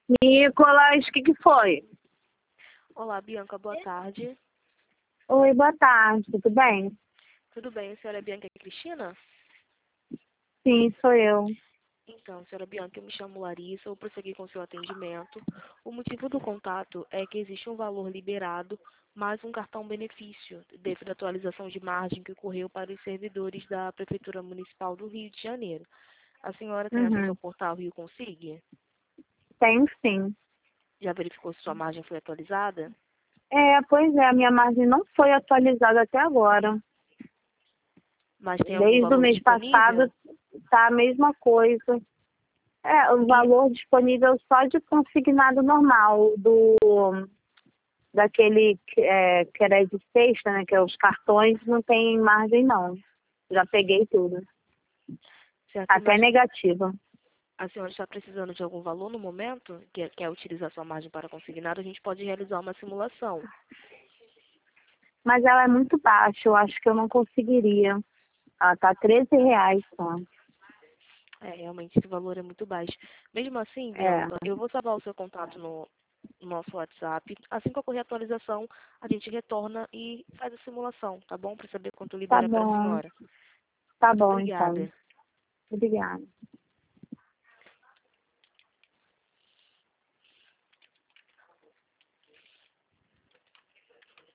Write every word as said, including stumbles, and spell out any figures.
Nicolas, o que que foi? Olá, Bianca, boa tarde. Oi, boa tarde, tudo bem? Tudo bem, a senhora Bianca e Cristina? Sim, sou eu. Então, senhora Bianca, eu me chamo Larissa, vou prosseguir com o seu atendimento. O motivo do contato é que existe um valor liberado, mais um cartão benefício, devido à atualização de margem que ocorreu para os servidores da Prefeitura Municipal do Rio de Janeiro. A senhora tem acesso ao Uhum. portal Rio Consigue? Tenho sim. Já verificou se sua margem foi atualizada? É, pois é, a minha margem não foi atualizada até agora. Mas tem algum Desde o valor mês disponível? passado tá a mesma coisa. É, o E, valor disponível só de consignado normal, do daquele que é, que era de sexta, né, que é os cartões, não tem margem não. Já peguei tudo. certo, Até mas negativa. a senhora está precisando de algum valor no momento, que é- quer utilizar sua margem para consignado, a gente pode realizar uma simulação. Mas ela é muito baixa, eu acho que eu não conseguiria. Ela tá treze reais só. É, realmente esse valor é muito baixo. Mesmo assim, É, Bianca, eu vou salvar o seu contato no, no nosso WhatsApp. Assim que ocorrer a atualização, a gente retorna e faz a simulação, tá bom? Para saber quanto tá libera para a bom. senhora. Tá Muito bom então. obrigada. Obrigada.